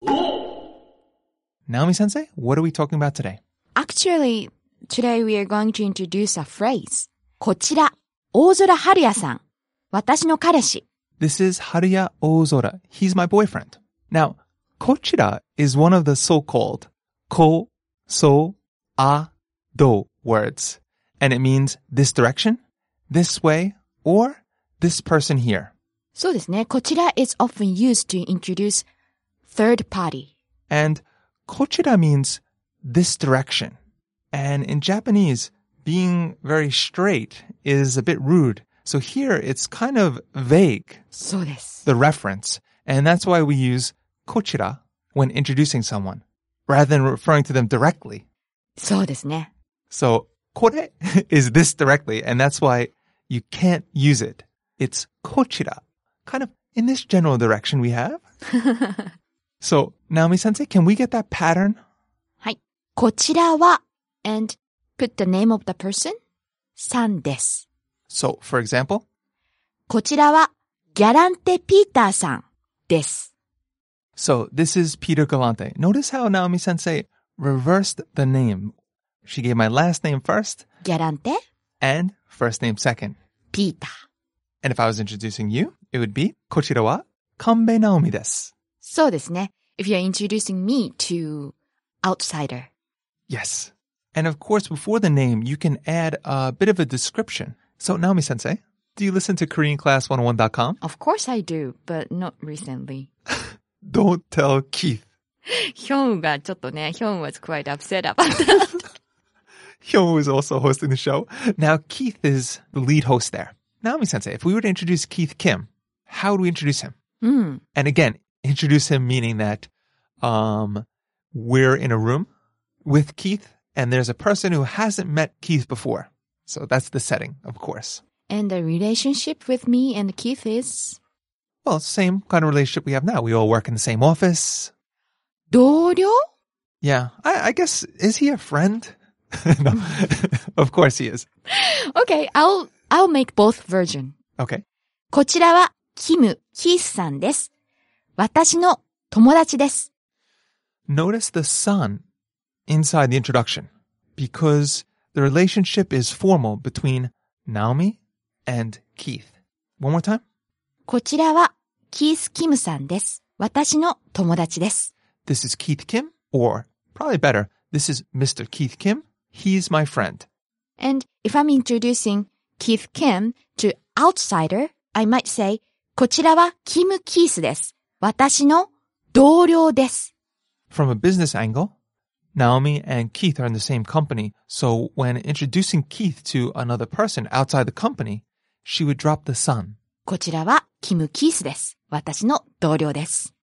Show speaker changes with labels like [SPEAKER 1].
[SPEAKER 1] Naomi-sensei, what are we talking about today?
[SPEAKER 2] Actually, today we are going to introduce a phrase. こちら、大空春也さん。私の彼氏。
[SPEAKER 1] This is Haruya Ozora. He's my boyfriend. Now, kochira is one of the so-called ko, so, a, do words. And it means this direction, this way, or this person here.
[SPEAKER 2] そうですね。こちら is often used to introduce third party.
[SPEAKER 1] And kochira means this direction. And in Japanese, being very straight is a bit rude. So here it's kind of vague,
[SPEAKER 2] そうです。
[SPEAKER 1] the reference. And that's why we use kochira when introducing someone, rather than referring to them directly.
[SPEAKER 2] そうですね。
[SPEAKER 1] So, kore is this directly, and that's why you can't use it. It's kochira, kind of in this general direction we have. So, Naomi-sensei, can we get that pattern?
[SPEAKER 2] はい。こちらは and put the name of the person さんです。
[SPEAKER 1] So, for example,
[SPEAKER 2] こちらはギャランテ・ピーターさんです。
[SPEAKER 1] so this is Peter Galante. Notice how Naomi-sensei reversed the name. She gave my last name first
[SPEAKER 2] ギャランテ、
[SPEAKER 1] and first name second.
[SPEAKER 2] ピーター。
[SPEAKER 1] And if I was introducing you, it would be こちらは神戸直美です。
[SPEAKER 2] そうですね。If you're introducing me to outsider.
[SPEAKER 1] Yes. And of course, before the name, you can add a bit of a description. So, Naomi-sensei, do you listen to KoreanClass101.com?
[SPEAKER 2] Of course I do, but not recently.
[SPEAKER 1] Don't tell Keith.
[SPEAKER 2] ヒョンがちょっとね、ヒョン was quite upset about that.
[SPEAKER 1] Hyo is also hosting the show. Now, Keith is the lead host there. Naomi-sensei, if we were to introduce Keith Kim, how do we introduce him? And again, introduce him meaning that we're in a room with Keith and there's a person who hasn't met Keith before. So that's the setting, of course.
[SPEAKER 2] And the relationship with me and Keith is?
[SPEAKER 1] Well, same kind of relationship we have now. We all work in the same office.
[SPEAKER 2] 同僚?
[SPEAKER 1] Yeah, I guess, is he a friend? No, of course he is.
[SPEAKER 2] Okay, I'll make both version.
[SPEAKER 1] Okay.
[SPEAKER 2] こちらはキム・キースさんです。私の友達です。
[SPEAKER 1] Notice the son inside the introduction because the relationship is formal between Naomi and Keith. One more time.
[SPEAKER 2] こちらはキース・キムさんです。私の友達です。
[SPEAKER 1] This is Keith Kim, or probably better, this is Mr. Keith Kim. He's my friend.
[SPEAKER 2] And if I'm introducing Keith Kim to outsider, I might say, こちらはキム・キースです。私の同僚です。
[SPEAKER 1] From a business angle, Naomi and Keith are in the same company, so when introducing Keith to another person outside the company, she would drop the son.
[SPEAKER 2] こちらはキム・キースです。私の同僚です。